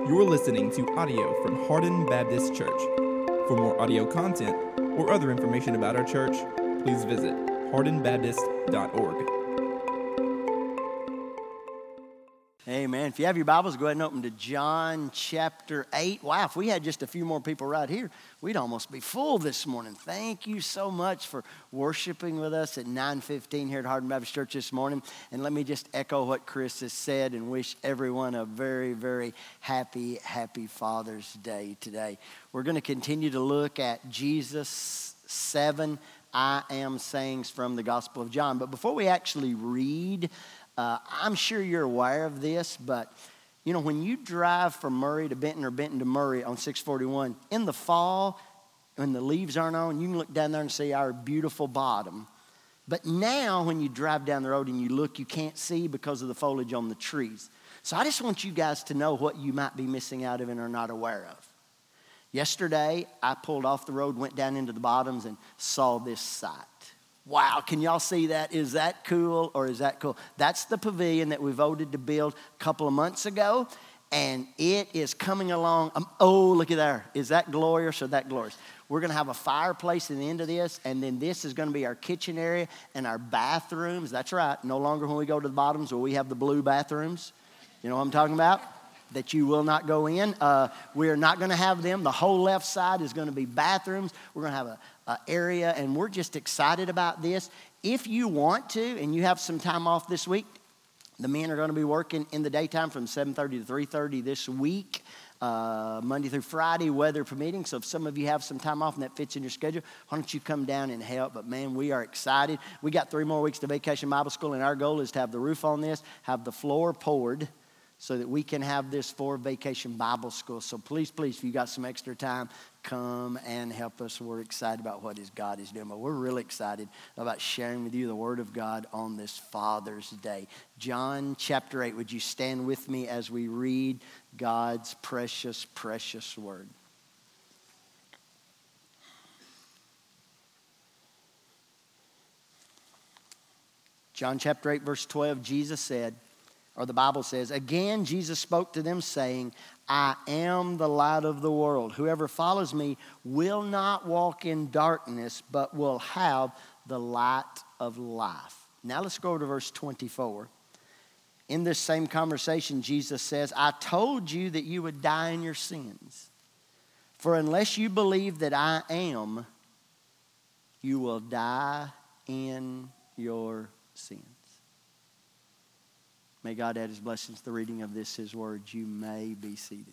You're listening to audio from Hardin Baptist Church. For more audio content or other information about our church, please visit hardinbaptist.org. Amen. If you have your Bibles, go ahead and open to John chapter 8. Wow, if we had just a few more people right here, we'd almost be full this morning. Thank you so much for worshiping with us at 9:15 here at Hardin Baptist Church this morning. And let me just echo what Chris has said and wish everyone a very, very happy Father's Day today. We're going to continue to look at Jesus' 7 I am sayings from the Gospel of John. But before we actually read, I'm sure you're aware of this, but you know, when you drive from Murray to Benton or Benton to Murray on 641, in the fall, when the leaves aren't on, you can look down there and see our beautiful bottom. But now when you drive down the road and you look, you can't see because of the foliage on the trees. So I just want you guys to know what you might be missing out of and are not aware of. Yesterday, I pulled off the road, went down into the bottoms, and saw this sight. Wow, can y'all see that? Is that cool or is that cool? That's the pavilion that we voted to build a couple of months ago, and it is coming along. Oh, look at there. Is that glorious or that glorious? We're going to have a fireplace at the end of this, and then this is going to be our kitchen area and our bathrooms. That's right. No longer when we go to the bottoms will we have the blue bathrooms. You know what I'm talking about? That you will not go in. We're not going to have them. The whole left side is going to be bathrooms. We're going to have a area, and we're just excited about this. If you want to, and you have some time off this week, the men are going to be working in the daytime from 7:30 to 3:30 this week, Monday through Friday, weather permitting. So if some of you have some time off and that fits in your schedule, why don't you come down and help? But man, we are excited. We got 3 more weeks to Vacation Bible School, and our goal is to have the roof on this, have the floor poured, so that we can have this for Vacation Bible School. So please, if you got some extra time, come and help us. We're excited about what God is doing. But we're really excited about sharing with you the Word of God on this Father's Day. John chapter 8, would you stand with me as we read God's precious, precious Word? John chapter 8, verse 12, Jesus said, or the Bible says, again, Jesus spoke to them saying, I am the light of the world. Whoever follows me will not walk in darkness, but will have the light of life. Now let's go over to verse 24. In this same conversation, Jesus says, I told you that you would die in your sins. For unless you believe that I am, you will die in your sins. May God add his blessings to the reading of this, his word. You may be seated.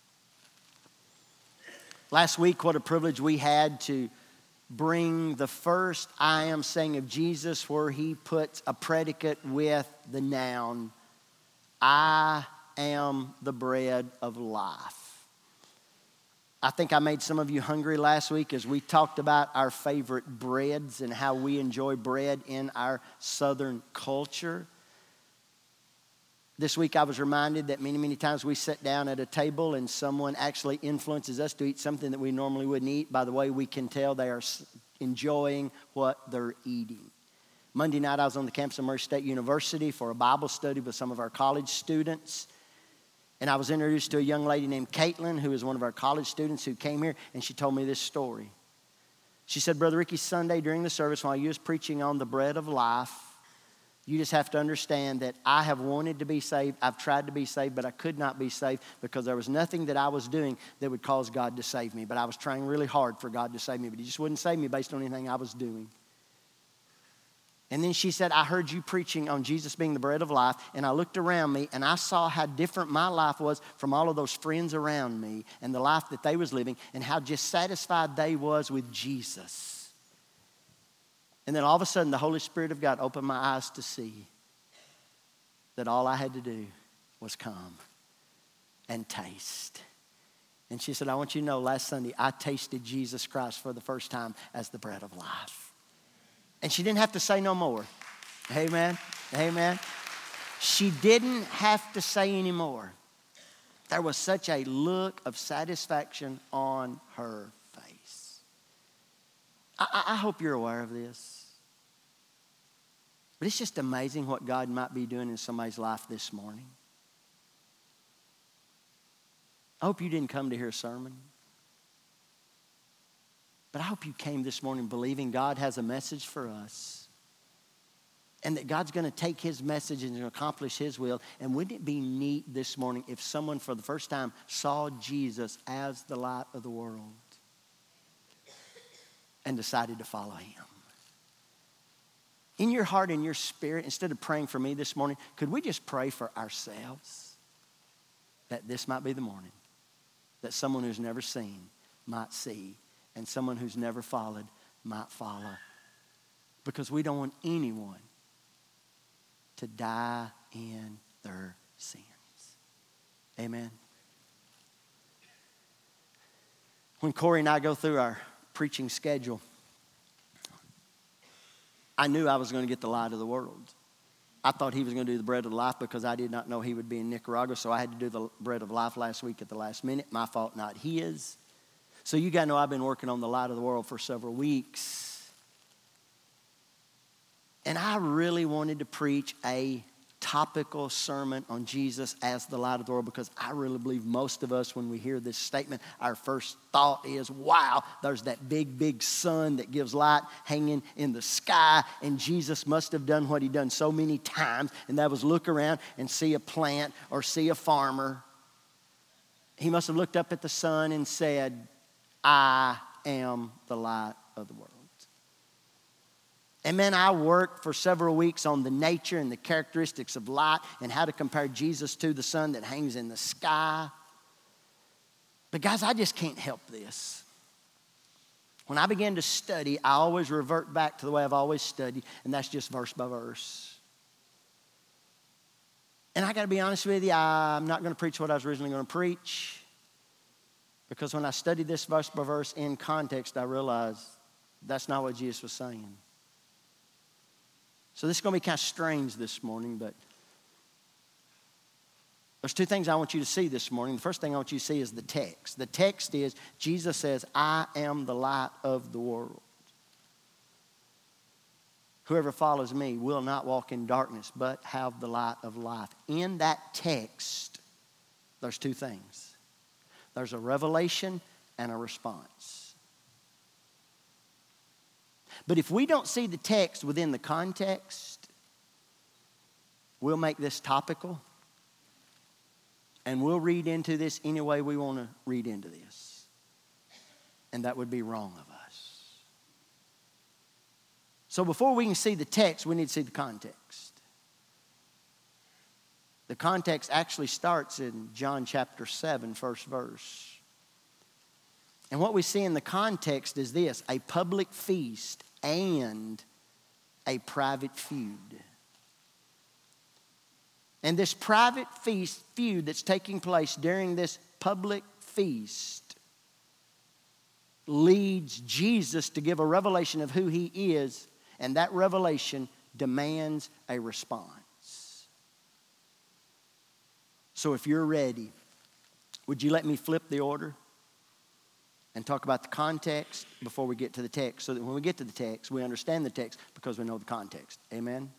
Last week, what a privilege we had to bring the first I am saying of Jesus, where he puts a predicate with the noun, I am the bread of life. I think I made some of you hungry last week as we talked about our favorite breads and how we enjoy bread in our Southern culture. This week I was reminded that many times we sit down at a table and someone actually influences us to eat something that we normally wouldn't eat. By the way, we can tell they are enjoying what they're eating. Monday night I was on the campus of Murray State University for a Bible study with some of our college students. And I was introduced to a young lady named Caitlin, who is one of our college students who came here, and she told me this story. She said, Brother Ricky, Sunday during the service while you was preaching on the bread of life, you just have to understand that I have wanted to be saved. I've tried to be saved, but I could not be saved because there was nothing that I was doing that would cause God to save me. But I was trying really hard for God to save me, but he just wouldn't save me based on anything I was doing. And then she said, I heard you preaching on Jesus being the bread of life, and I looked around me, and I saw how different my life was from all of those friends around me and the life that they was living, and how just satisfied they was with Jesus. And then all of a sudden, the Holy Spirit of God opened my eyes to see that all I had to do was come and taste. And she said, I want you to know, last Sunday, I tasted Jesus Christ for the first time as the bread of life. And she didn't have to say no more. Amen. Amen. She didn't have to say any more. There was such a look of satisfaction on her face. I hope you're aware of this. But it's just amazing what God might be doing in somebody's life this morning. I hope you didn't come to hear a sermon. But I hope you came this morning believing God has a message for us. And that God's going to take his message and accomplish his will. And wouldn't it be neat this morning if someone for the first time saw Jesus as the light of the world and decided to follow him? In your heart and your spirit, instead of praying for me this morning, could we just pray for ourselves? That this might be the morning that someone who's never seen might see, and someone who's never followed might follow. Because we don't want anyone to die in their sins. Amen. When Corey and I go through our preaching schedule, I knew I was going to get the light of the world. I thought he was going to do the bread of life because I did not know he would be in Nicaragua, so I had to do the bread of life last week at the last minute. My fault, not his. So you got to know I've been working on the light of the world for several weeks. And I really wanted to preach a topical sermon on Jesus as the light of the world because I really believe most of us, when we hear this statement, our first thought is, wow, there's that big sun that gives light hanging in the sky, and Jesus must have done what he done so many times, and that was look around and see a plant or see a farmer. He must have looked up at the sun and said, I am the light of the world. And man, I worked for several weeks on the nature and the characteristics of light and how to compare Jesus to the sun that hangs in the sky. But guys, I just can't help this. When I began to study, I always revert back to the way I've always studied, and that's just verse by verse. And I got to be honest with you, I'm not going to preach what I was originally going to preach, because when I studied this verse by verse in context, I realized that's not what Jesus was saying. So this is going to be kind of strange this morning, but there's two things I want you to see this morning. The first thing I want you to see is the text. The text is, Jesus says, I am the light of the world. Whoever follows me will not walk in darkness, but have the light of life. In that text, there's two things. There's a revelation and a response. But if we don't see the text within the context, we'll make this topical, and we'll read into this any way we want to read into this. And that would be wrong of us. So before we can see the text, we need to see the context. The context actually starts in John chapter 7, first verse. And what we see in the context is this: a public feast and a private feud. And this private feud that's taking place during this public feast leads Jesus to give a revelation of who he is, and that revelation demands a response. So if you're ready, would you let me flip the order and talk about the context before we get to the text, so that when we get to the text, we understand the text because we know the context. Amen?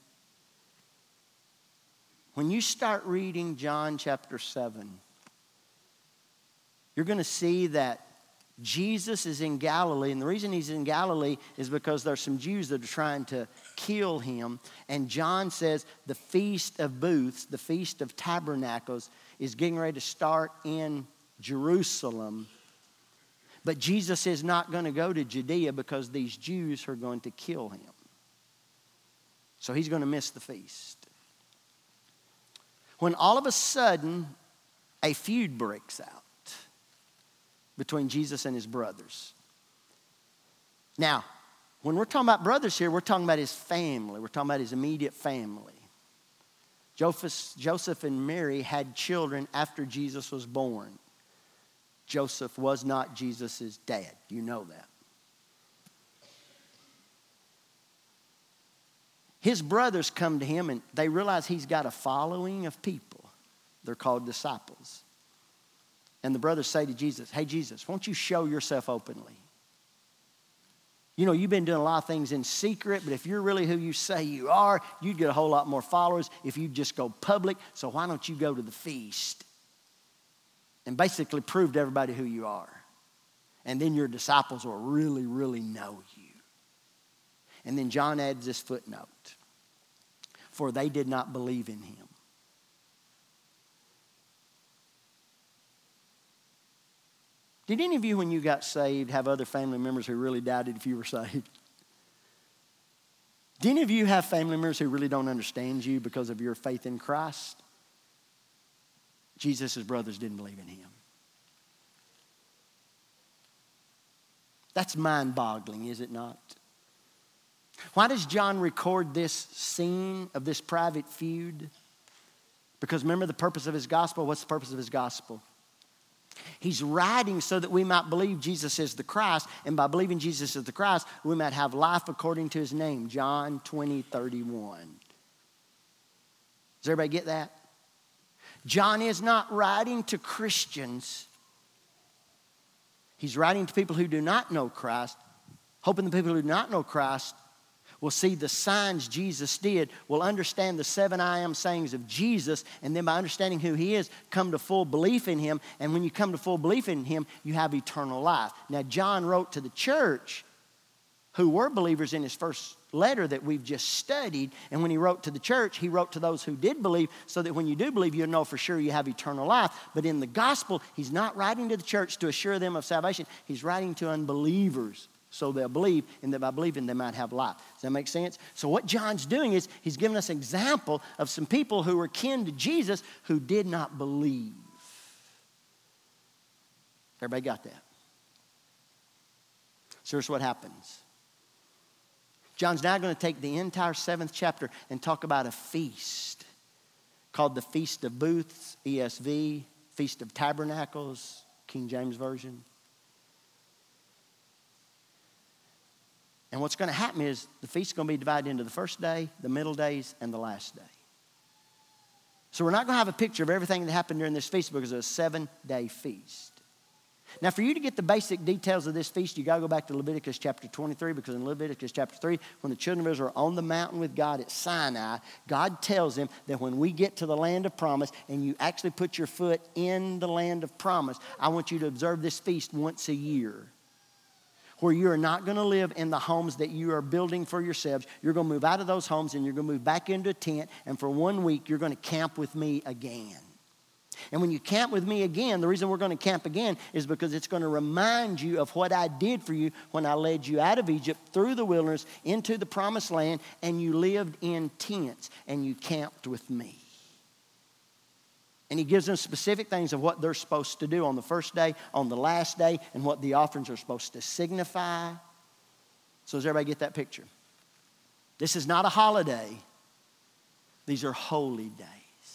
When you start reading John chapter 7, you're going to see that Jesus is in Galilee, and the reason he's in Galilee is because there's some Jews that are trying to kill him. And John says the Feast of Booths, the Feast of Tabernacles, is getting ready to start in Jerusalem. But Jesus is not going to go to Judea because these Jews are going to kill him. So he's going to miss the feast. When all of a sudden a feud breaks out between Jesus and his brothers. Now, when we're talking about brothers here, we're talking about his family. We're talking about his immediate family. Joseph and Mary had children after Jesus was born. Joseph was not Jesus' dad. You know that. His brothers come to him and they realize he's got a following of people. They're called disciples. And the brothers say to Jesus, hey Jesus, won't you show yourself openly? You know, you've been doing a lot of things in secret, but if you're really who you say you are, you'd get a whole lot more followers if you just go public. So why don't you go to the feast and basically prove to everybody who you are. And then your disciples will really, really know you. And then John adds this footnote. For they did not believe in him. Did any of you, when you got saved, have other family members who really doubted if you were saved? Do any of you have family members who really don't understand you because of your faith in Christ? Jesus' brothers didn't believe in him. That's mind-boggling, is it not? Why does John record this scene of this private feud? Because remember the purpose of his gospel? What's the purpose of his gospel? He's writing so that we might believe Jesus is the Christ, and by believing Jesus is the Christ, we might have life according to his name. John 20:31. Does everybody get that? John is not writing to Christians. He's writing to people who do not know Christ, hoping the people who do not know Christ will see the signs Jesus did, will understand the 7 I am sayings of Jesus, and then by understanding who he is, come to full belief in him. And when you come to full belief in him, you have eternal life. Now, John wrote to the church who were believers in his first letter that we've just studied. And when he wrote to the church, he wrote to those who did believe, so that when you do believe, you'll know for sure you have eternal life. But in the gospel, he's not writing to the church to assure them of salvation. He's writing to unbelievers, so they'll believe, and that by believing they might have life. Does that make sense? So what John's doing is he's giving us an example of some people who were kin to Jesus who did not believe. Everybody got that? So here's what happens. John's now going to take the entire 7th chapter and talk about a feast called the Feast of Booths, ESV, Feast of Tabernacles, King James Version. And what's going to happen is the feast is going to be divided into the first day, the middle days, and the last day. So we're not going to have a picture of everything that happened during this feast because it's a 7-day feast. Now, for you to get the basic details of this feast, you got to go back to Leviticus chapter 23, because in Leviticus chapter 3, when the children of Israel are on the mountain with God at Sinai, God tells them that when we get to the land of promise and you actually put your foot in the land of promise, I want you to observe this feast once a year, where you are not going to live in the homes that you are building for yourselves. You're going to move out of those homes and you're going to move back into a tent, and for 1 week you're going to camp with me again. And when you camp with me again, the reason we're going to camp again is because it's going to remind you of what I did for you when I led you out of Egypt, through the wilderness, into the promised land, and you lived in tents and you camped with me. And he gives them specific things of what they're supposed to do on the first day, on the last day, and what the offerings are supposed to signify. So does everybody get that picture? This is not a holiday. These are holy days.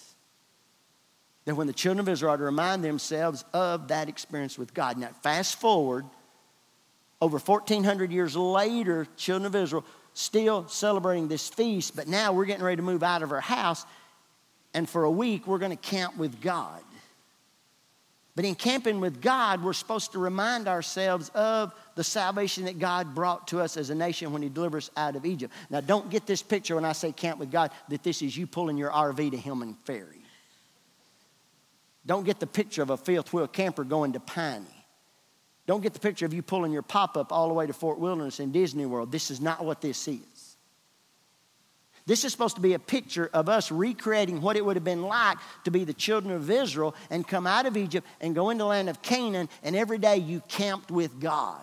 That when the children of Israel are to remind themselves of that experience with God. Now, fast forward, over 1,400 years later, children of Israel still celebrating this feast, but now we're getting ready to move out of our house, and for a week, we're going to camp with God. But in camping with God, we're supposed to remind ourselves of the salvation that God brought to us as a nation when he delivered us out of Egypt. Now, don't get this picture when I say camp with God, that this is you pulling your RV to Hillman Ferry. Don't get the picture of a fifth wheel camper going to Piney. Don't get the picture of you pulling your pop-up all the way to Fort Wilderness in Disney World. This is not what this is. This is supposed to be a picture of us recreating what it would have been like to be the children of Israel and come out of Egypt and go into the land of Canaan, and every day you camped with God.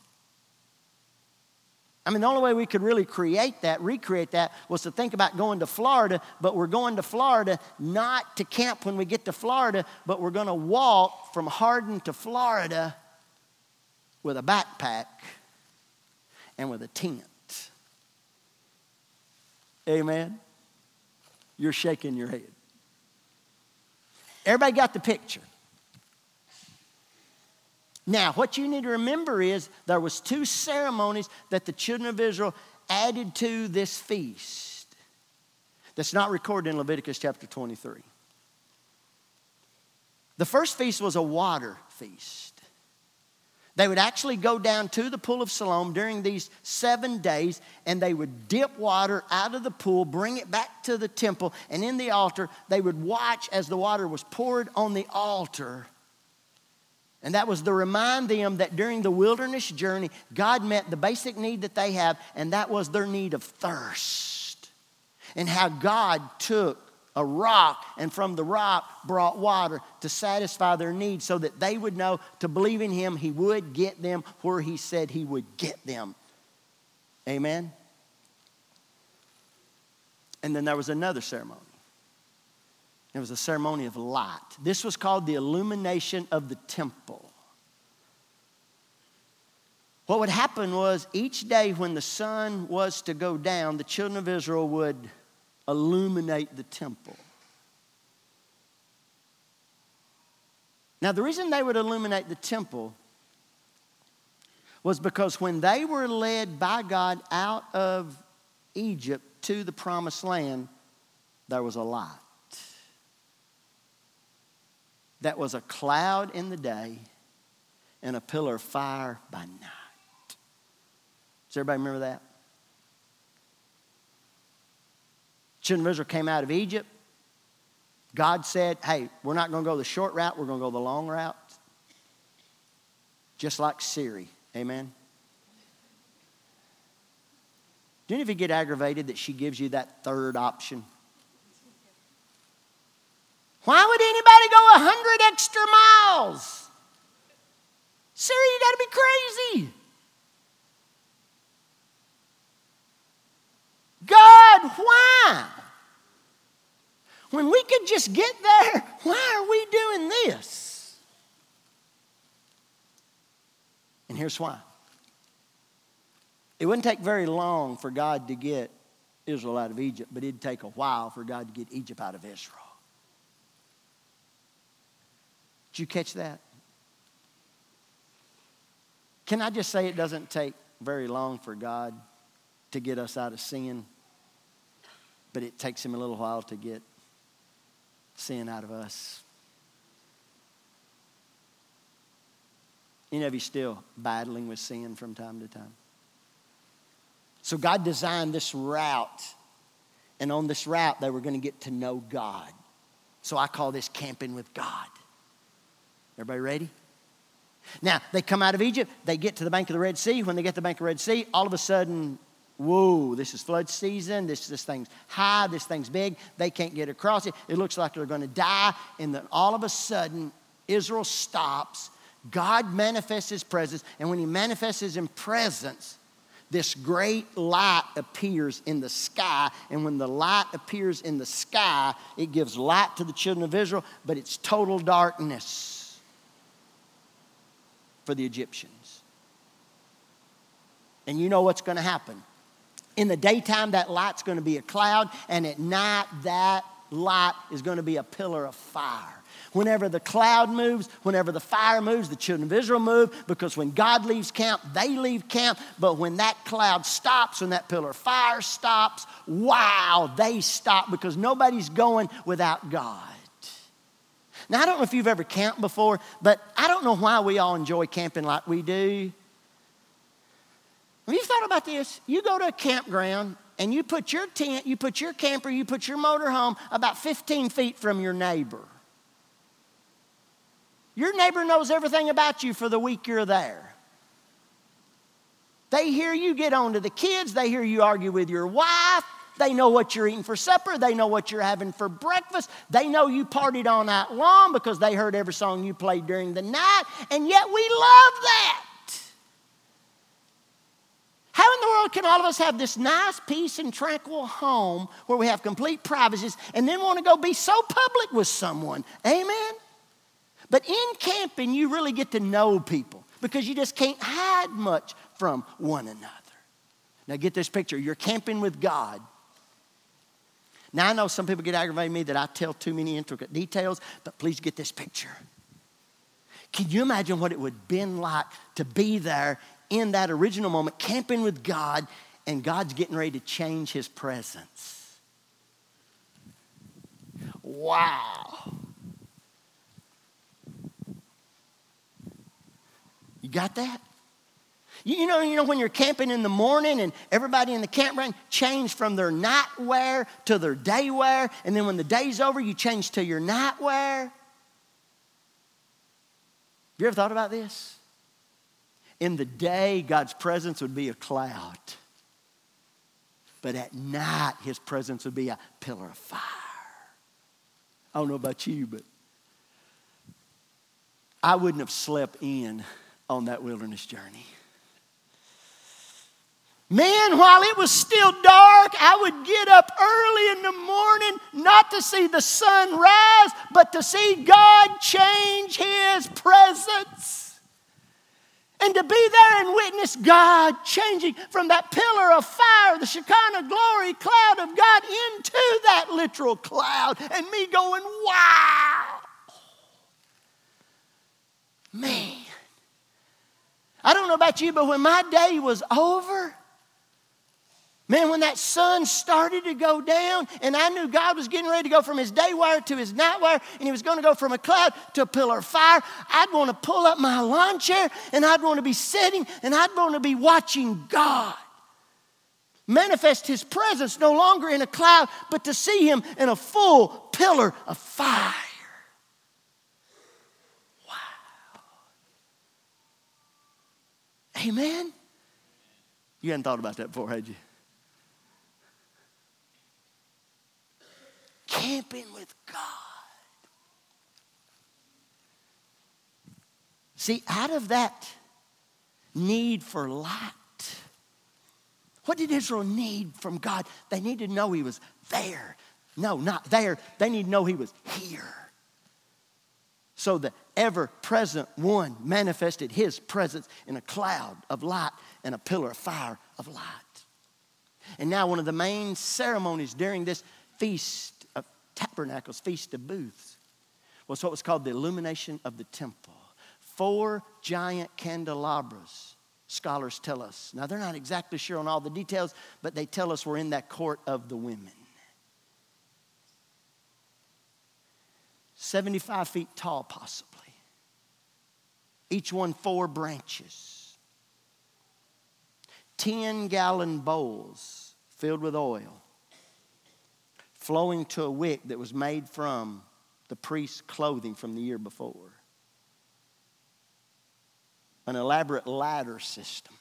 I mean, the only way we could really recreate that, was to think about going to Florida, but we're going to Florida not to camp when we get to Florida, but we're going to walk from Hardin to Florida with a backpack and with a tent. Amen? You're shaking your head. Everybody got the picture? Now, what you need to remember is there was 2 ceremonies that the children of Israel added to this feast that's not recorded in Leviticus chapter 23. The first feast was a water feast. They would actually go down to the pool of Siloam during these 7 days, and they would dip water out of the pool, bring it back to the temple, and in the altar, they would watch as the water was poured on the altar And that was to remind them that during the wilderness journey, God met the basic need that they have, and that was their need of thirst. And how God took a rock and from the rock brought water to satisfy their needs so that they would know to believe in Him, He would get them where He said He would get them. Amen? And then there was another ceremony. It was a ceremony of light. This was called the illumination of the temple. What would happen was each day when the sun was to go down, the children of Israel would illuminate the temple. Now, the reason they would illuminate the temple was because when they were led by God out of Egypt to the promised land, there was a light. That was a cloud in the day and a pillar of fire by night. Does everybody remember that? Children of Israel came out of Egypt. God said, hey, we're not going to go the short route, we're going to go the long route. Just like Siri. Amen? Do any of you get aggravated that she gives you that third option? Why would anybody go 100 extra miles? Siri, you got to be crazy. God, why? When we could just get there, why are we doing this? And here's why. It wouldn't take very long for God to get Israel out of Egypt, but it'd take a while for God to get Egypt out of Israel. Did you catch that? Can I just say it doesn't take very long for God to get us out of sin, but it takes Him a little while to get sin out of us. Any of you still battling with sin from time to time? So God designed this route, and on this route they were going to get to know God. So I call this camping with God. Everybody ready? Now, they come out of Egypt. They get to the bank of the Red Sea. When they get to the bank of the Red Sea, all of a sudden, whoa, this is flood season. This thing's high. This thing's big. They can't get across it. It looks like they're going to die. And then all of a sudden, Israel stops. God manifests His presence. And when He manifests His presence, this great light appears in the sky. And when the light appears in the sky, it gives light to the children of Israel, but it's total darkness for the Egyptians. And you know what's going to happen. In the daytime, that light's going to be a cloud, and at night, that light is going to be a pillar of fire. Whenever the cloud moves, whenever the fire moves, the children of Israel move, because when God leaves camp, they leave camp. But when that cloud stops, when that pillar of fire stops, wow, they stop, because nobody's going without God. Now, I don't know if you've ever camped before, but I don't know why we all enjoy camping like we do. Have you thought about this? You go to a campground and you put your tent, you put your camper, you put your motorhome about 15 feet from your neighbor. Your neighbor knows everything about you for the week you're there. They hear you get on to the kids. They hear you argue with your wife. They know what you're eating for supper. They know what you're having for breakfast. They know you partied all night long because they heard every song you played during the night. And yet we love that. How in the world can all of us have this nice, peace, and tranquil home where we have complete privacy and then want to go be so public with someone? Amen? But in camping, you really get to know people because you just can't hide much from one another. Now get this picture. You're camping with God. Now I know some people get aggravated with me that I tell too many intricate details, but please get this picture. Can you imagine what it would have been like to be there in that original moment, camping with God, and God's getting ready to change His presence? Wow. You got that? You know when you're camping in the morning and everybody in the campground change from their night wear to their day wear, and then when the day's over, you change to your night wear. you ever thought about this? In the day, God's presence would be a cloud. But at night, his presence would be a pillar of fire. I don't know about you, but I wouldn't have slept in on that wilderness journey. Man, while it was still dark, I would get up early in the morning not to see the sun rise, but to see God change his presence. And to be there and witness God changing from that pillar of fire, the Shekinah glory cloud of God, into that literal cloud. And me going, wow. Man. I don't know about you, but when my day was over, man, when that sun started to go down and I knew God was getting ready to go from his day wire to his night wire and he was going to go from a cloud to a pillar of fire, I'd want to pull up my lawn chair and I'd want to be sitting and I'd want to be watching God manifest his presence no longer in a cloud, but to see him in a full pillar of fire. Wow. Amen? You hadn't thought about that before, had you? Camping with God. See, out of that need for light, what did Israel need from God? They needed to know he was there. No, not there. They need to know he was here. So the ever-present one manifested his presence in a cloud of light and a pillar of fire of light. And now one of the main ceremonies during this feast of tabernacles, feast of booths, was what was called the illumination of the temple. 4 giant candelabras, scholars tell us. Now, they're not exactly sure on all the details, but they tell us we're in that court of the women. 75 feet tall, possibly. Each one 4 branches. 10-gallon bowls filled with oil, flowing to a wick that was made from the priest's clothing from the year before. An elaborate ladder system,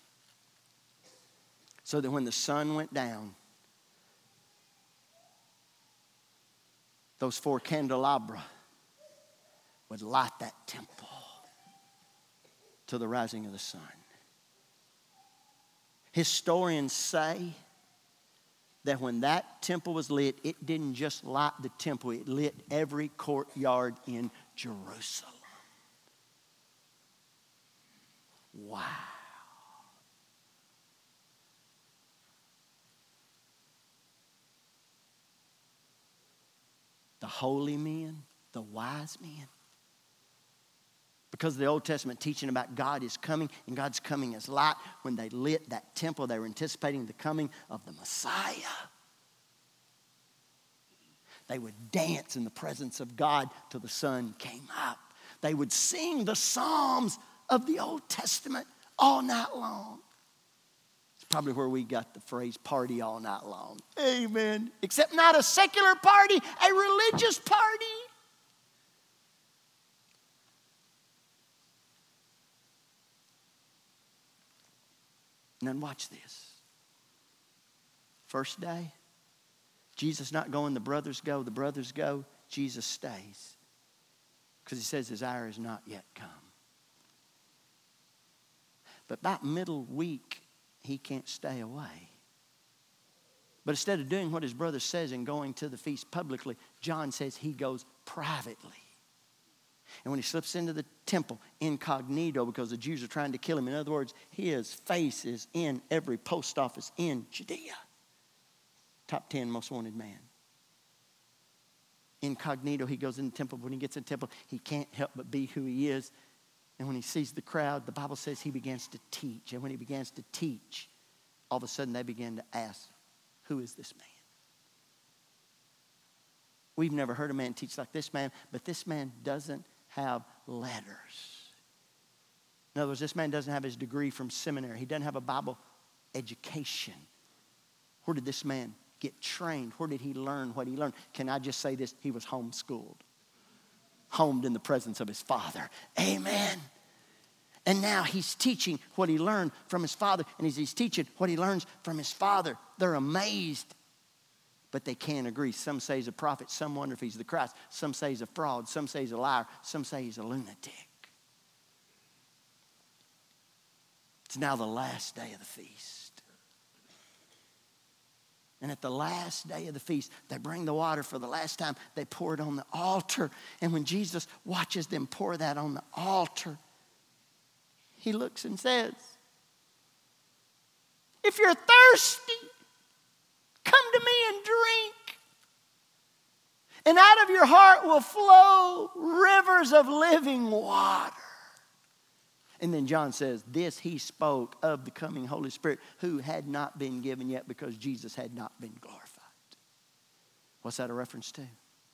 so that when the sun went down, those 4 candelabra would light that temple to the rising of the sun. Historians say that when that temple was lit, it didn't just light the temple, it lit every courtyard in Jerusalem. Wow. The holy men, the wise men. Because the Old Testament teaching about God is coming, and God's coming as light. When they lit that temple, they were anticipating the coming of the Messiah. They would dance in the presence of God till the sun came up. They would sing the Psalms of the Old Testament all night long. It's probably where we got the phrase party all night long. Amen. Except not a secular party, a religious party. And then watch this. First day, Jesus not going, the brothers go, Jesus stays. Because he says his hour is not yet come. But about middle week, he can't stay away. But instead of doing what his brother says and going to the feast publicly, John says he goes privately. And when he slips into the temple incognito because the Jews are trying to kill him, in other words, his face is in every post office in Judea. Top 10 most wanted man. Incognito, he goes in the temple. When he gets in the temple, he can't help but be who he is. And when he sees the crowd, the Bible says he begins to teach. And when he begins to teach, all of a sudden they begin to ask, who is this man? We've never heard a man teach like this man, but this man doesn't have letters. In other words, this man doesn't have his degree from seminary. He doesn't have a Bible education. Where did this man get trained? Where did he learn what he learned? Can I just say this? He was homeschooled. Homed in the presence of his father. Amen. And now he's teaching what he learned from his father. And as he's teaching what he learns from his father, they're amazed. But they can't agree. Some say he's a prophet. Some wonder if he's the Christ. Some say he's a fraud. Some say he's a liar. Some say he's a lunatic. It's now the last day of the feast. And at the last day of the feast, they bring the water for the last time. They pour it on the altar. And when Jesus watches them pour that on the altar, he looks and says, if you're thirsty, come to me and drink. And out of your heart will flow rivers of living water. And then John says, this he spoke of the coming Holy Spirit, who had not been given yet because Jesus had not been glorified. What's that a reference to?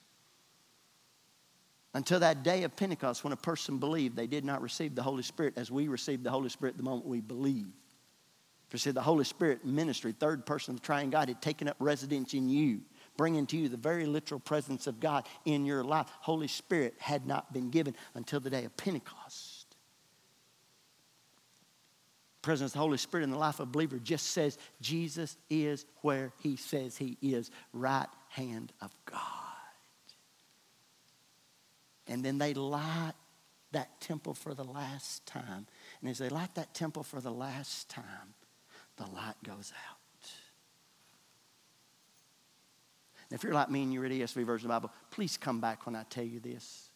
Until that day of Pentecost, when a person believed, they did not receive the Holy Spirit as we received the Holy Spirit the moment we believe. For see, the Holy Spirit ministry, third person of the triune God, had taken up residence in you, bringing to you the very literal presence of God in your life. Holy Spirit had not been given until the day of Pentecost. The presence of the Holy Spirit in the life of a believer just says Jesus is where he says he is, right hand of God. And then they light that temple for the last time. And as they light that temple for the last time, the light goes out. And if you're like me and you read ESV version of the Bible, please come back when I tell you this.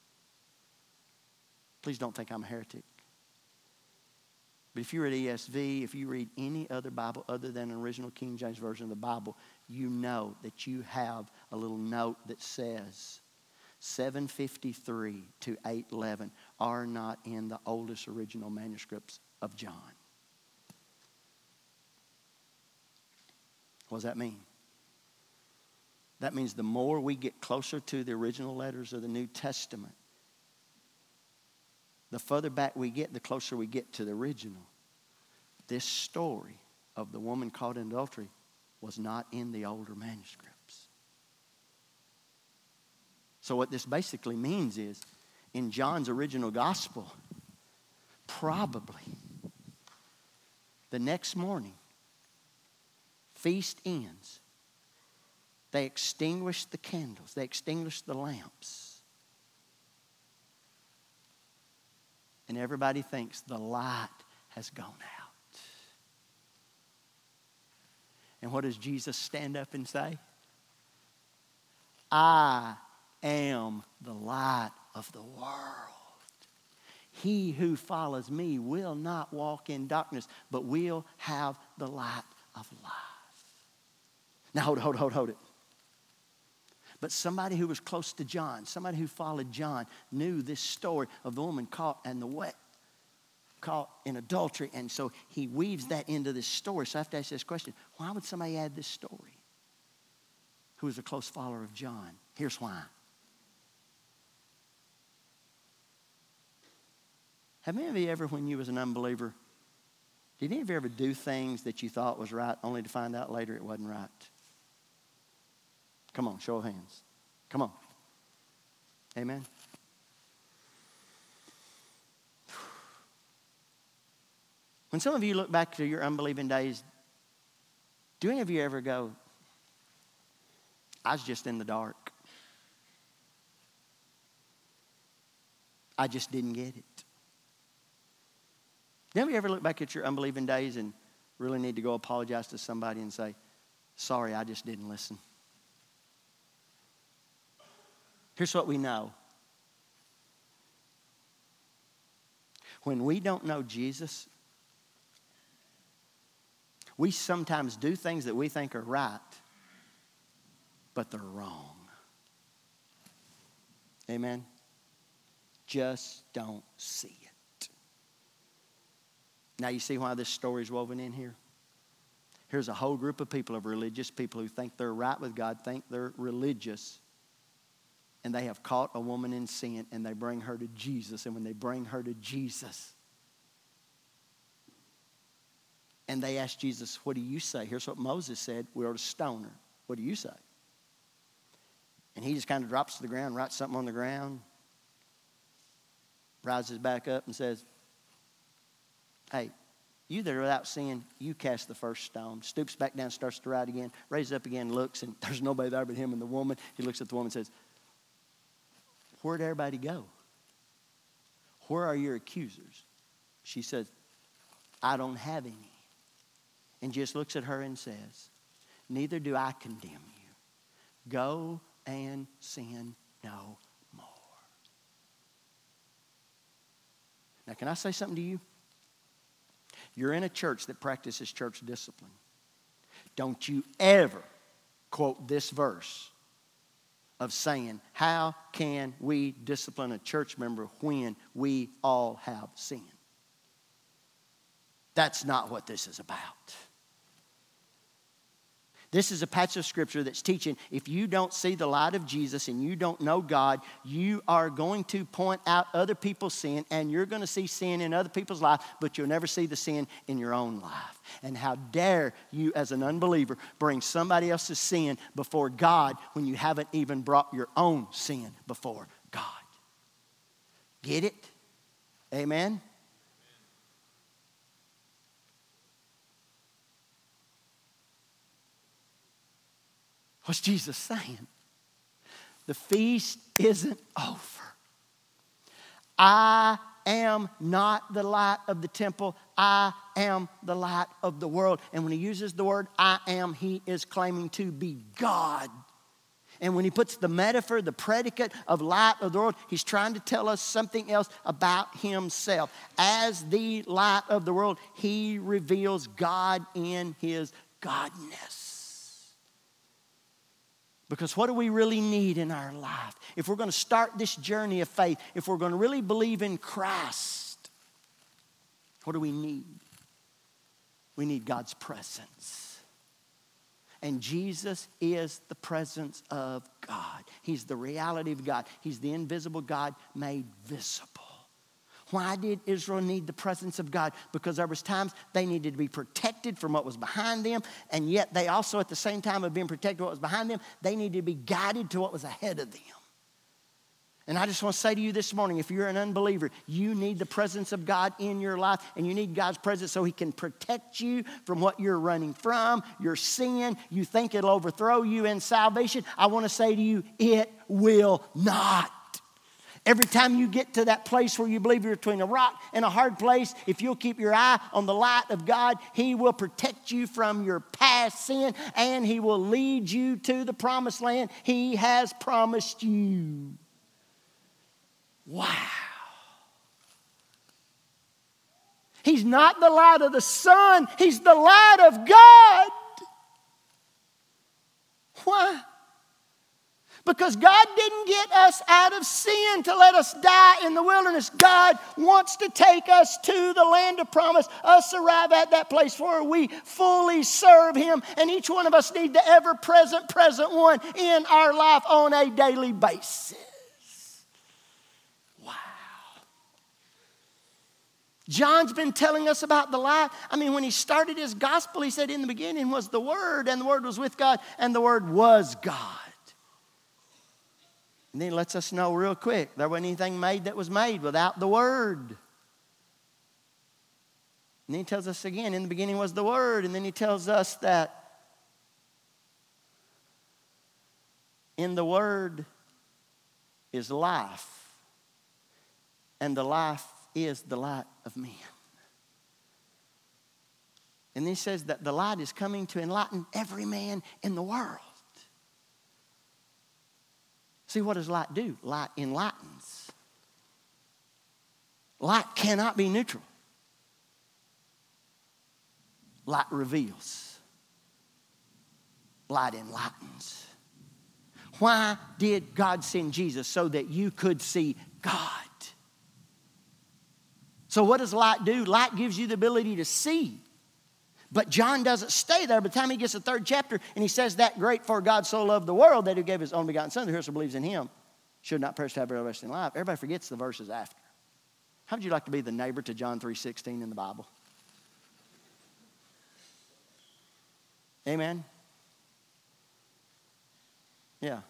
Please don't think I'm a heretic. But if you read ESV, if you read any other Bible other than an original King James version of the Bible, you know that you have a little note that says 753 to 811 are not in the oldest original manuscripts of John. What does that mean? That means the more we get closer to the original letters of the New Testament, the further back we get, the closer we get to the original. This story of the woman caught in adultery was not in the older manuscripts. So what this basically means is, in John's original gospel, probably the next morning, feast ends. They extinguish the candles. They extinguish the lamps. And everybody thinks the light has gone out. And what does Jesus stand up and say? I am the light of the world. He who follows me will not walk in darkness, but will have the light of life. Now hold it. But somebody who was close to John, somebody who followed John, knew this story of the woman caught in adultery. And so he weaves that into this story. So I have to ask this question. Why would somebody add this story who was a close follower of John? Here's why. Have any of you ever, when you was an unbeliever, did any of you ever do things that you thought was right only to find out later it wasn't right? Come on, show of hands. Come on. Amen. When some of you look back to your unbelieving days, do any of you ever go, I was just in the dark. I just didn't get it. Do any of you ever look back at your unbelieving days and really need to go apologize to somebody and say, sorry, I just didn't listen? Here's what we know. When we don't know Jesus, we sometimes do things that we think are right, but they're wrong. Amen? Just don't see it. Now you see why this story is woven in here? Here's a whole group of people, of religious people, who think they're right with God, think they're religious, and they have caught a woman in sin, and they bring her to Jesus. And when they bring her to Jesus, and they ask Jesus, what do you say? Here's what Moses said. We are to stone her. What do you say? And he just kind of drops to the ground, writes something on the ground, rises back up and says, Hey, you that are without sin, you cast the first stone. Stoops back down, starts to write again, raises up again, looks, and there's nobody there but him and the woman. He looks at the woman and says, where'd everybody go? Where are your accusers? She says, I don't have any. And just looks at her and says, neither do I condemn you. Go and sin no more. Now, can I say something to you? You're in a church that practices church discipline. Don't you ever quote this verse of saying, how can we discipline a church member when we all have sin? That's not what this is about. This is a passage of Scripture that's teaching if you don't see the light of Jesus and you don't know God, you are going to point out other people's sin and you're going to see sin in other people's life, but you'll never see the sin in your own life. And how dare you as an unbeliever bring somebody else's sin before God when you haven't even brought your own sin before God. Get it? Amen? What's Jesus saying? The feast isn't over. I am not the light of the temple. I am the light of the world. And when he uses the word I am, he is claiming to be God. And when he puts the metaphor, the predicate of light of the world, he's trying to tell us something else about himself. As the light of the world, he reveals God in his godness. Because what do we really need in our life? If we're going to start this journey of faith, if we're going to really believe in Christ, what do we need? We need God's presence. And Jesus is the presence of God. He's the reality of God. He's the invisible God made visible. Why did Israel need the presence of God? Because there was times they needed to be protected from what was behind them, and yet they also at the same time of being protected from what was behind them, they needed to be guided to what was ahead of them. And I just want to say to you this morning, if you're an unbeliever, you need the presence of God in your life, and you need God's presence so he can protect you from what you're running from, your sin. You think it'll overthrow you in salvation. I want to say to you, it will not. Every time you get to that place where you believe you're between a rock and a hard place, if you'll keep your eye on the light of God, he will protect you from your past sin and he will lead you to the promised land he has promised you. Wow. He's not the light of the sun. He's the light of God. Why? Because God didn't get us out of sin to let us die in the wilderness. God wants to take us to the land of promise, us arrive at that place where we fully serve him. And each one of us need the ever-present one in our life on a daily basis. Wow. John's been telling us about the light. I mean, when he started his gospel, he said in the beginning was the Word, and the Word was with God, and the Word was God. And then he lets us know real quick, there wasn't anything made that was made without the Word. And then he tells us again, in the beginning was the Word. And then he tells us that in the Word is life. And the life is the light of men. And then he says that the light is coming to enlighten every man in the world. See, what does light do? Light enlightens. Light cannot be neutral. Light reveals. Light enlightens. Why did God send Jesus? So that you could see God. So what does light do? Light gives you the ability to see. But John doesn't stay there. By the time he gets to the 3rd chapter and he says that great for God so loved the world that he gave his only begotten son, that whoever believes in him should not perish to have everlasting life. Everybody forgets the verses after. How would you like to be the neighbor to John 3:16 in the Bible? Amen? Yeah.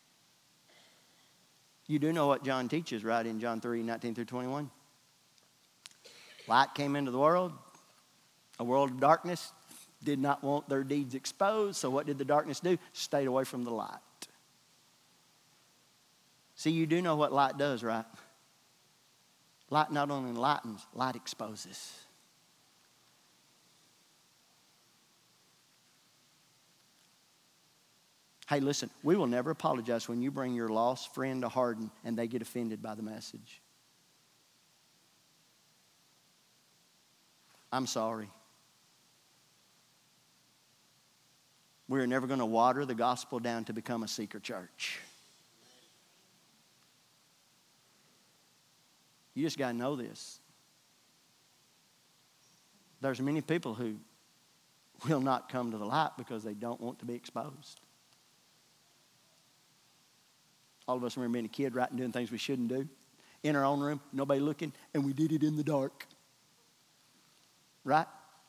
You do know what John teaches, right, in John 3:19 through 21? Light came into the world. A world of darkness did not want their deeds exposed. So what did the darkness do? Stayed away from the light. See, you do know what light does, right? Light not only enlightens, light exposes. Hey, listen, we will never apologize when you bring your lost friend to Hardin and they get offended by the message. I'm sorry. We're never going to water the gospel down to become a seeker church. You just got to know this. There's many people who will not come to the light because they don't want to be exposed. All of us remember being a kid, right, and doing things we shouldn't do. In our own room, nobody looking, and we did it in the dark. Right?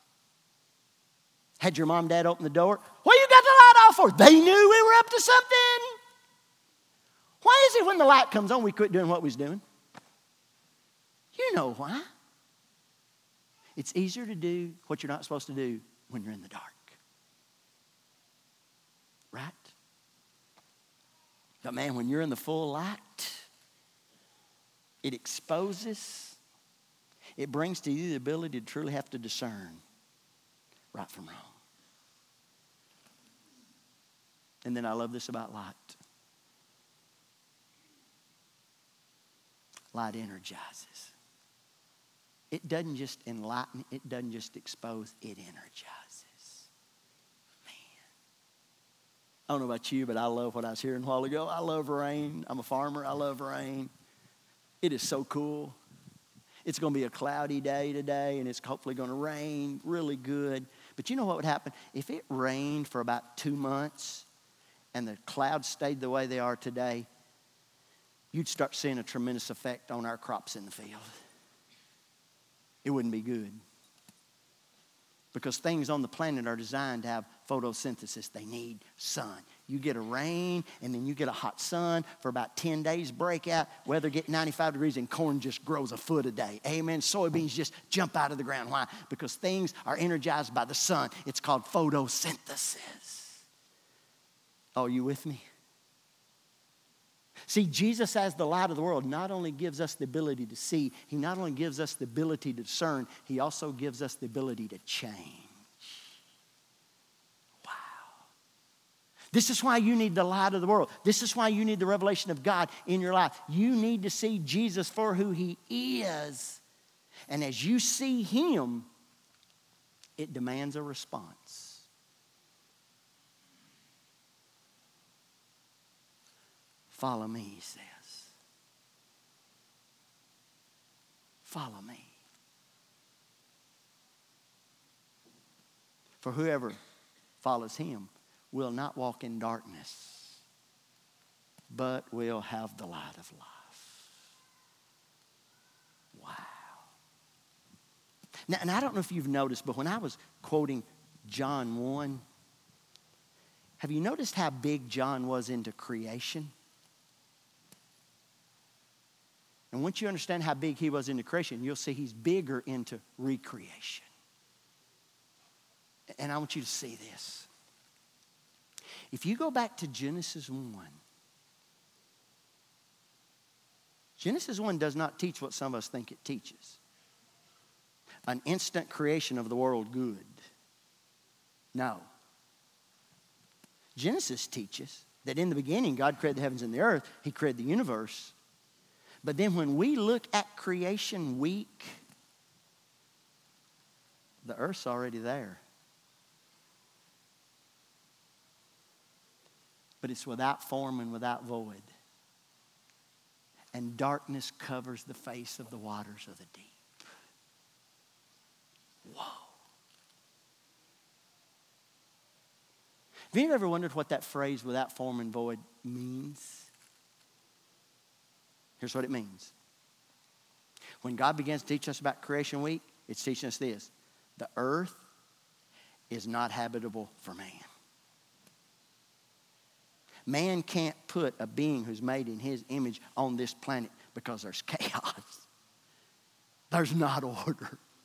Had your mom and dad open the door. What you got the light off for? They knew we were up to something. Why is it when the light comes on we quit doing what we was doing? You know why. It's easier to do what you're not supposed to do when you're in the dark. Right? But man, when you're in the full light, it exposes. It brings to you the ability to truly have to discern right from wrong. And then I love this about light. Light energizes. It doesn't just enlighten, it doesn't just expose, it energizes. Man. I don't know about you, but I love what I was hearing a while ago. I love rain. I'm a farmer. I love rain. It is so cool. It's going to be a cloudy day today, and it's hopefully going to rain really good. But you know what would happen? If it rained for about 2 months and the clouds stayed the way they are today, you'd start seeing a tremendous effect on our crops in the field. It wouldn't be good. Because things on the planet are designed to have photosynthesis. They need sun. You get a rain, and then you get a hot sun for about 10 days, breakout, weather get 95 degrees, and corn just grows a foot a day. Amen. Soybeans just jump out of the ground. Why? Because things are energized by the sun. It's called photosynthesis. Are you with me? See, Jesus as the light of the world not only gives us the ability to see, he not only gives us the ability to discern, he also gives us the ability to change. Wow. This is why you need the light of the world. This is why you need the revelation of God in your life. You need to see Jesus for who he is. And as you see him, it demands a response. Follow me, he says. Follow me. For whoever follows him will not walk in darkness, but will have the light of life. Wow. Now, and I don't know if you've noticed, but when I was quoting John 1, have you noticed how big John was into creation? And once you understand how big he was into creation, you'll see he's bigger into recreation. And I want you to see this. If you go back to Genesis 1, Genesis 1 does not teach what some of us think it teaches. An instant creation of the world good. No. Genesis teaches that in the beginning God created the heavens and the earth. He created the universe. But then when we look at creation week, the earth's already there. But it's without form and without void. And darkness covers the face of the waters of the deep. Whoa. Have you ever wondered what that phrase, without form and void, means? Here's what it means. When God begins to teach us about creation week, it's teaching us this. The earth is not habitable for man. Man can't put a being who's made in his image on this planet because there's chaos. There's not order.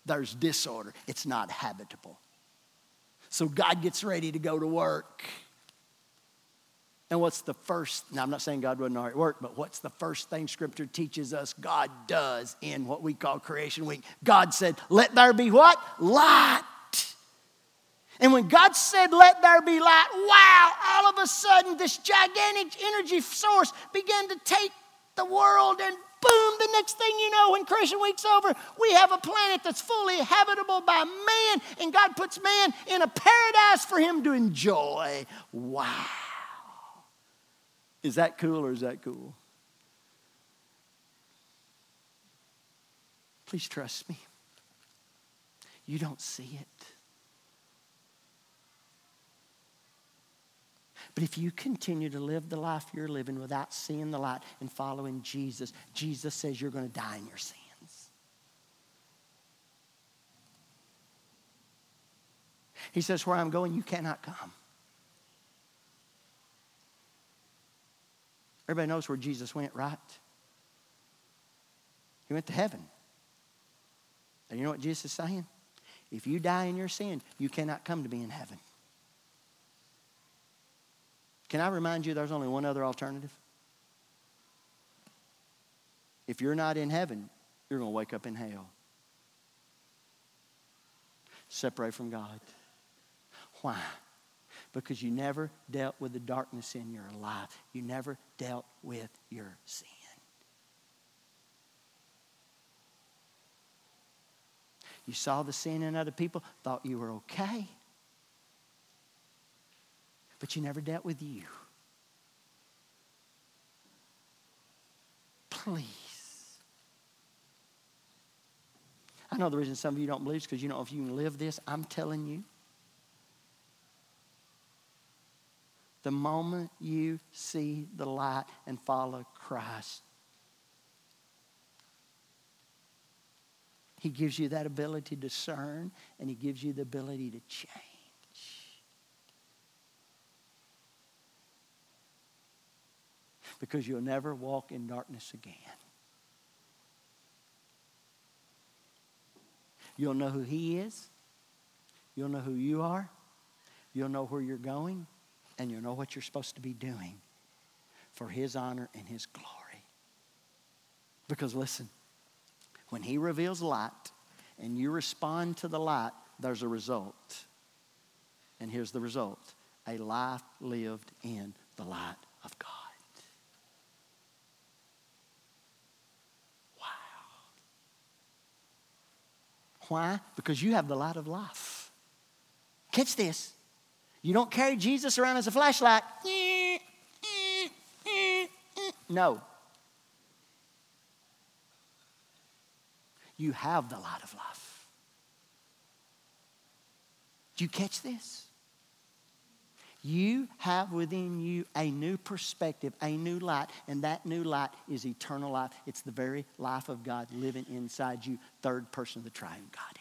there's disorder. It's not habitable. So God gets ready to go to work. And what's the first, now I'm not saying God wouldn't already work, but what's the first thing Scripture teaches us God does in what we call Creation Week? God said, let there be what? Light. And when God said, let there be light, wow, all of a sudden this gigantic energy source began to take the world, and boom, the next thing you know, when Creation Week's over, we have a planet that's fully habitable by man, and God puts man in a paradise for him to enjoy. Wow. Is that cool or is that cool? Please trust me. You don't see it. But if you continue to live the life you're living without seeing the light and following Jesus, Jesus says you're going to die in your sins. He says, where I'm going, you cannot come. Everybody knows where Jesus went, right? He went to heaven. And you know what Jesus is saying? If you die in your sin, you cannot come to be in heaven. Can I remind you there's only one other alternative? If you're not in heaven, you're going to wake up in hell. Separate from God. Why? Because you never dealt with the darkness in your life. You never dealt with your sin. You saw the sin in other people, thought you were okay. But you never dealt with you. Please. I know the reason some of you don't believe is because you know if you can live this, I'm telling you. The moment you see the light and follow Christ, He gives you that ability to discern, and He gives you the ability to change. Because you'll never walk in darkness again. You'll know who He is. You'll know who you are. You'll know where you're going. And you'll know what you're supposed to be doing for His honor and His glory. Because listen, when He reveals light and you respond to the light, there's a result. And here's the result. A life lived in the light of God. Why? Because you have the light of life. Catch this. You don't carry Jesus around as a flashlight. No. You have the light of life. Do you catch this? You have within you a new perspective, a new light, and that new light is eternal life. It's the very life of God living inside you, third person of the triune Godhead.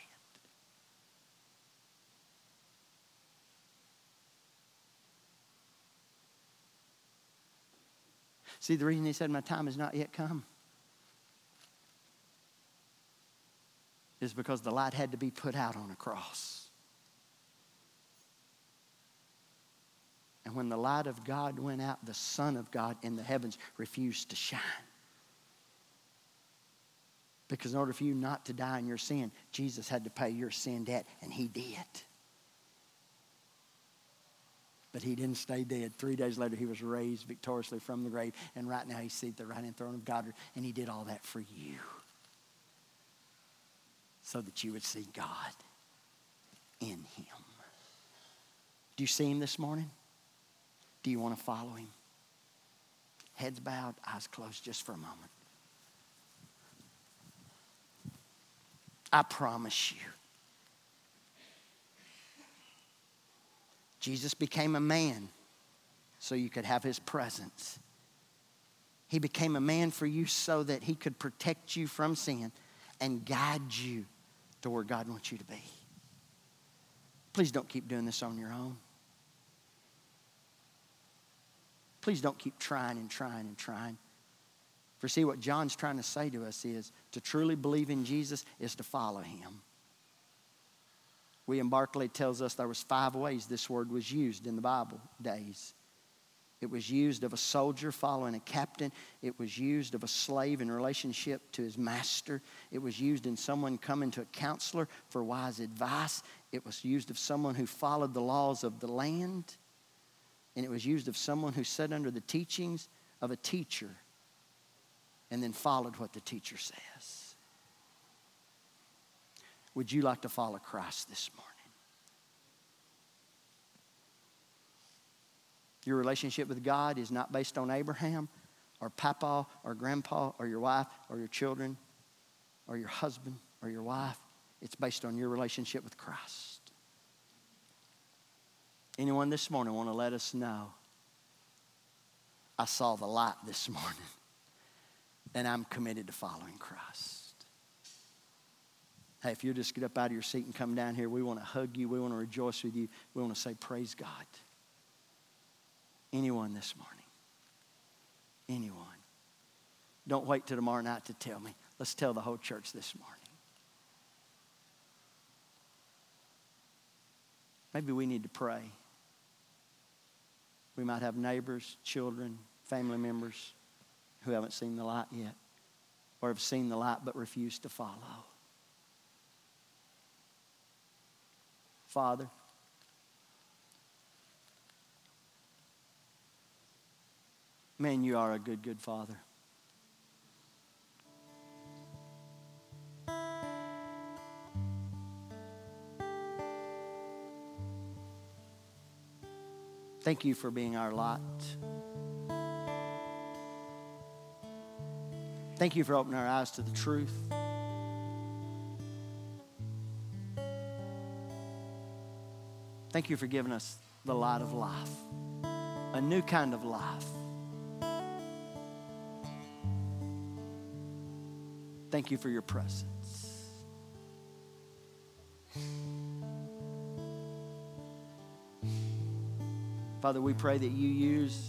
See, the reason He said my time has not yet come is because the light had to be put out on a cross. And when the light of God went out, the Son of God in the heavens refused to shine. Because in order for you not to die in your sin, Jesus had to pay your sin debt, and He did. But He didn't stay dead. 3 days later, He was raised victoriously from the grave, and right now He's seated at the right hand throne of God, and He did all that for you so that you would see God in Him. Do you see Him this morning? Do you want to follow Him? Heads bowed, eyes closed just for a moment. I promise you, Jesus became a man so you could have His presence. He became a man for you so that He could protect you from sin and guide you to where God wants you to be. Please don't keep doing this on your own. Please don't keep trying and trying and trying. For see, what John's trying to say to us is to truly believe in Jesus is to follow Him. William Barclay tells us there was 5 ways this word was used in the Bible days. It was used of a soldier following a captain. It was used of a slave in relationship to his master. It was used in someone coming to a counselor for wise advice. It was used of someone who followed the laws of the land. And it was used of someone who sat under the teachings of a teacher and then followed what the teacher says. Would you like to follow Christ this morning? Your relationship with God is not based on Abraham or Papa or Grandpa or your wife or your children or your husband or your wife. It's based on your relationship with Christ. Anyone this morning want to let us know, I saw the light this morning and I'm committed to following Christ? Hey, if you'll just get up out of your seat and come down here, we want to hug you. We want to rejoice with you. We want to say, praise God. Anyone this morning? Anyone? Don't wait till tomorrow night to tell me. Let's tell the whole church this morning. Maybe we need to pray. We might have neighbors, children, family members who haven't seen the light yet, or have seen the light but refuse to follow. Father, man, you are a good, good Father. Thank you for being our light. Thank you for opening our eyes to the truth. Thank you for giving us the light of life, a new kind of life. Thank you for your presence. Father, we pray that you use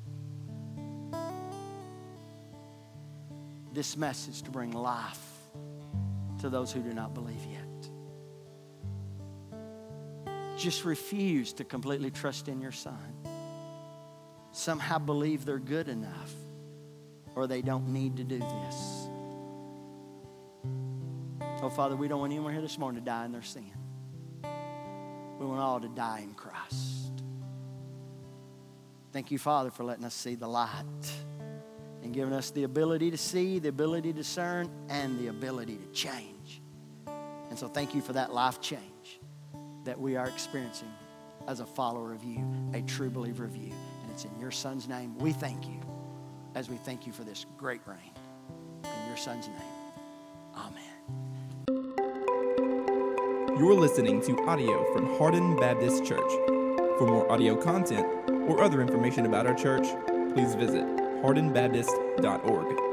this message to bring life to those who do not believe yet. Just refuse to completely trust in your Son. Somehow believe they're good enough or they don't need to do this. Oh, Father, we don't want anyone here this morning to die in their sin. We want all to die in Christ. Thank you, Father, for letting us see the light and giving us the ability to see, the ability to discern, and the ability to change. And so thank you for that life change that we are experiencing as a follower of you, a true believer of you. And it's in your Son's name we thank you, as we thank you for this great rain. In your Son's name, amen. You're listening to audio from Hardin Baptist Church. For more audio content or other information about our church, please visit hardinbaptist.org.